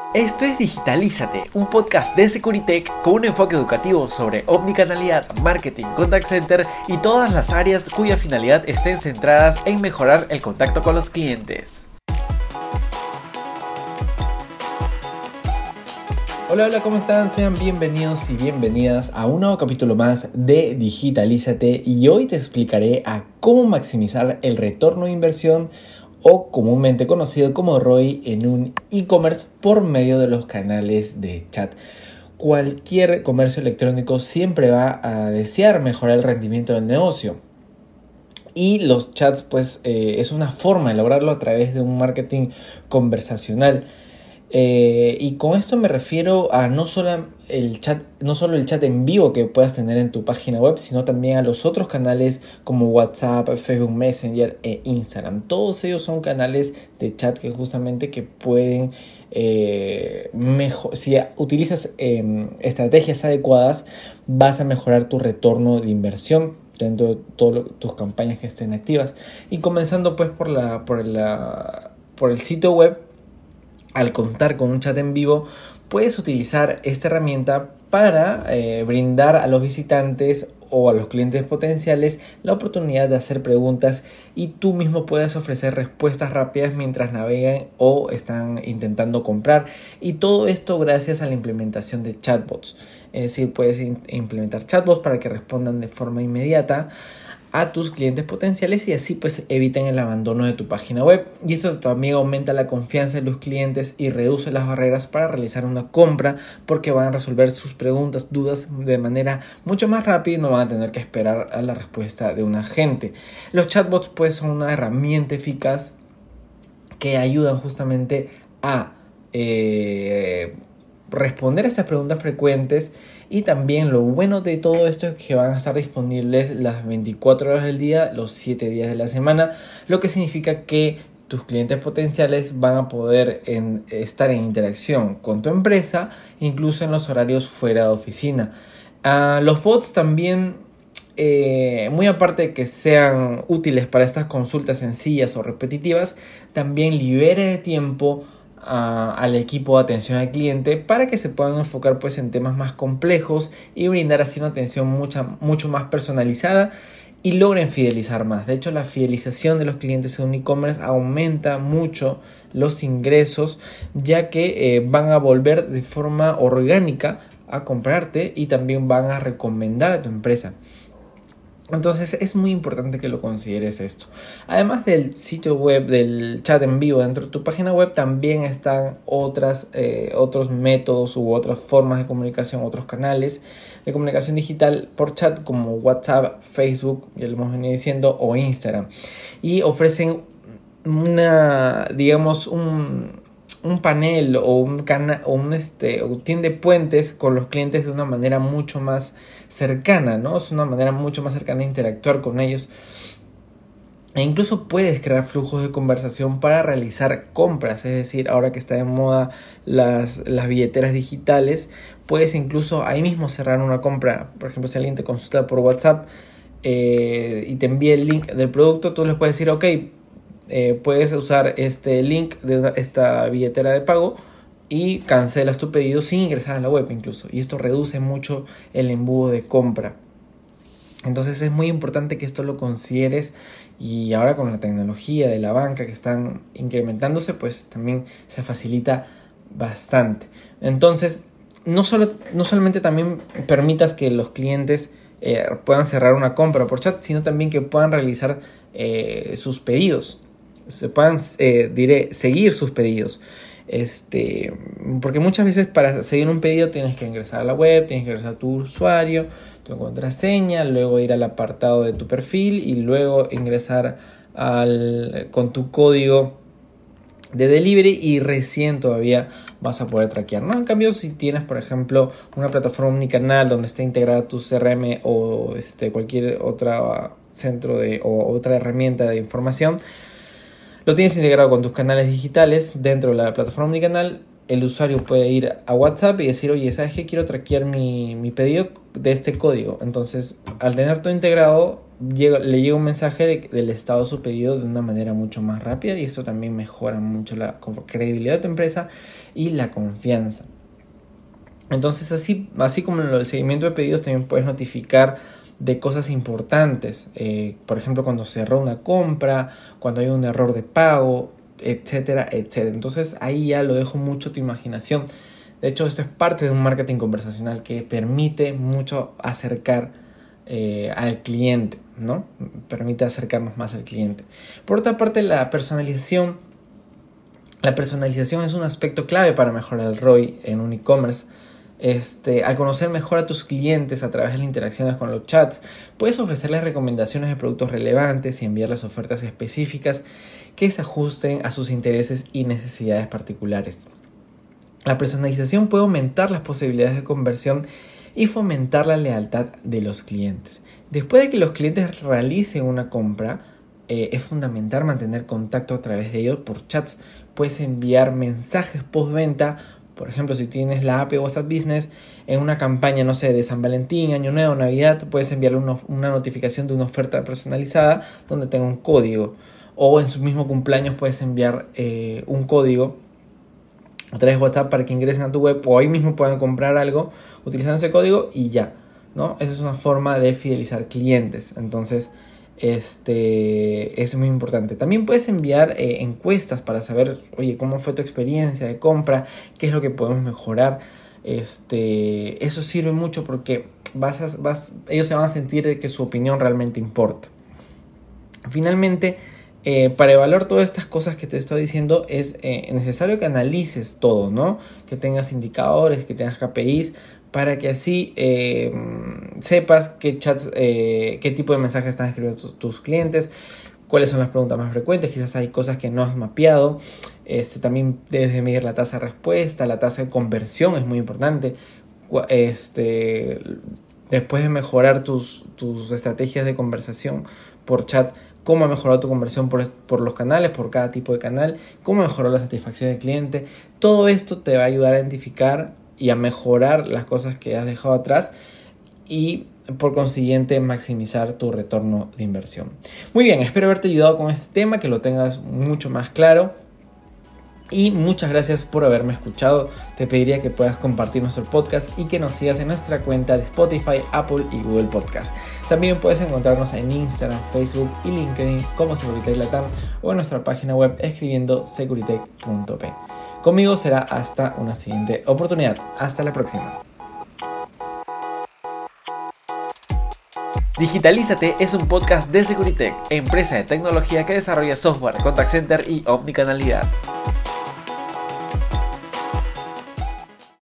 Esto es Digitalízate, un podcast de Securitech con un enfoque educativo sobre omnicanalidad, marketing, contact center y todas las áreas cuya finalidad estén centradas en mejorar el contacto con los clientes. Hola, ¿cómo están? Sean bienvenidos y bienvenidas a un nuevo capítulo más de Digitalízate y hoy te explicaré a cómo maximizar el retorno de inversión o comúnmente conocido como ROI en un e-commerce por medio de los canales de chat. Cualquier comercio electrónico siempre va a desear mejorar el rendimiento del negocio. Y los chats es una forma de lograrlo a través de un marketing conversacional. Y con esto me refiero a no solo el chat en vivo que puedas tener en tu página web, sino también a los otros canales como WhatsApp, Facebook Messenger e Instagram. Todos ellos son canales de chat que justamente que pueden si utilizas estrategias adecuadas, vas a mejorar tu retorno de inversión dentro de todas tus campañas que estén activas. Y comenzando pues por el sitio web. Al contar con un chat en vivo, puedes utilizar esta herramienta para brindar a los visitantes o a los clientes potenciales la oportunidad de hacer preguntas y tú mismo puedes ofrecer respuestas rápidas mientras navegan o están intentando comprar. Y todo esto gracias a la implementación de chatbots. Es decir, puedes implementar chatbots para que respondan de forma inmediata a tus clientes potenciales y así pues eviten el abandono de tu página web. Y eso también aumenta la confianza de los clientes y reduce las barreras para realizar una compra, porque van a resolver sus preguntas, dudas de manera mucho más rápida y no van a tener que esperar a la respuesta de un agente. Los chatbots pues son una herramienta eficaz que ayudan justamente a responder a estas preguntas frecuentes. Y también lo bueno de todo esto es que van a estar disponibles las 24 horas del día, los 7 días de la semana, lo que significa que tus clientes potenciales van a poder estar en interacción con tu empresa, incluso en los horarios fuera de oficina. Los bots también, muy aparte de que sean útiles para estas consultas sencillas o repetitivas, también libera de tiempo al equipo de atención al cliente para que se puedan enfocar pues en temas más complejos y brindar así una atención mucho más personalizada y logren fidelizar más. De hecho, la fidelización de los clientes en un e-commerce aumenta mucho los ingresos, ya que van a volver de forma orgánica a comprarte y también van a recomendar a tu empresa. Entonces es muy importante que lo consideres esto. Además del sitio web, del chat en vivo dentro de tu página web, también están otros métodos u otras formas de comunicación, otros canales de comunicación digital por chat como WhatsApp, Facebook, ya lo hemos venido diciendo, o Instagram. Y ofrecen un panel o un tiende puentes con los clientes de una manera mucho más cercana, ¿no? Es una manera mucho más cercana de interactuar con ellos. E incluso puedes crear flujos de conversación para realizar compras. Es decir, ahora que está de moda las billeteras digitales, puedes incluso ahí mismo cerrar una compra. Por ejemplo, si alguien te consulta por WhatsApp y te envía el link del producto, tú les puedes decir, ok, puedes usar este link de esta billetera de pago y cancelas tu pedido sin ingresar a la web incluso. Y esto reduce mucho el embudo de compra. Entonces es muy importante que esto lo consideres, y ahora con la tecnología de la banca que están incrementándose, pues también se facilita bastante. Entonces no solamente también permitas que los clientes puedan cerrar una compra por chat, sino también que puedan realizar sus pedidos. Se puedan seguir sus pedidos, porque muchas veces para seguir un pedido tienes que ingresar a la web, tienes que ingresar tu usuario, tu contraseña, luego ir al apartado de tu perfil y luego ingresar con tu código de delivery y recién todavía vas a poder traquear, ¿no? En cambio, si tienes, por ejemplo, una plataforma omnicanal donde está integrada tu CRM o cualquier otra o otra herramienta de información, lo tienes integrado con tus canales digitales dentro de la plataforma omnicanal, el usuario puede ir a WhatsApp y decir, oye, ¿sabes qué? Quiero traquear mi pedido de este código. Entonces, al tener todo integrado, le llega un mensaje del estado de su pedido de una manera mucho más rápida, y esto también mejora mucho la credibilidad de tu empresa y la confianza. Entonces, así como en el seguimiento de pedidos, también puedes notificar de cosas importantes. Por ejemplo, cuando cerró una compra, cuando hay un error de pago, etcétera, etcétera. Entonces, ahí ya lo dejo mucho a tu imaginación. De hecho, esto es parte de un marketing conversacional que permite mucho acercar al cliente, ¿no? Permite acercarnos más al cliente. Por otra parte, la personalización es un aspecto clave para mejorar el ROI en un e-commerce. Al conocer mejor a tus clientes a través de las interacciones con los chats, puedes ofrecerles recomendaciones de productos relevantes y enviarles ofertas específicas que se ajusten a sus intereses y necesidades particulares. La personalización puede aumentar las posibilidades de conversión y fomentar la lealtad de los clientes. Después de que los clientes realicen una compra, es fundamental mantener contacto a través de ellos por chats. Puedes enviar mensajes postventa. Por ejemplo, si tienes la app de WhatsApp Business, en una campaña, no sé, de San Valentín, Año Nuevo, Navidad, puedes enviarle una notificación de una oferta personalizada donde tenga un código. O en su mismo cumpleaños puedes enviar un código a través de WhatsApp para que ingresen a tu web, o ahí mismo puedan comprar algo utilizando ese código y ya, ¿no? Esa es una forma de fidelizar clientes. Entonces, es muy importante. También puedes enviar encuestas para saber, oye, cómo fue tu experiencia de compra, qué es lo que podemos mejorar. Eso sirve mucho porque ellos se van a sentir de que su opinión realmente importa. Finalmente, para evaluar todas estas cosas que te estoy diciendo, es necesario que analices todo, ¿no? Que tengas indicadores, que tengas KPIs, para que así sepas qué chats, qué tipo de mensajes están escribiendo tus clientes, cuáles son las preguntas más frecuentes. Quizás hay cosas que no has mapeado. También debes de medir la tasa de respuesta, la tasa de conversión es muy importante. Después de mejorar tus estrategias de conversación por chat, cómo ha mejorado tu conversión por los canales, por cada tipo de canal, cómo mejoró la satisfacción del cliente. Todo esto te va a ayudar a identificar y a mejorar las cosas que has dejado atrás y por consiguiente maximizar tu retorno de inversión. Muy bien, espero haberte ayudado con este tema, que lo tengas mucho más claro. Y muchas gracias por haberme escuchado. Te pediría que puedas compartir nuestro podcast y que nos sigas en nuestra cuenta de Spotify, Apple y Google Podcast. También puedes encontrarnos en Instagram, Facebook y LinkedIn como Securitech Latam, o en nuestra página web escribiendo securitech.p. Conmigo será hasta una siguiente oportunidad. Hasta la próxima. Digitalízate es un podcast de Securitech, empresa de tecnología que desarrolla software, contact center y omnicanalidad.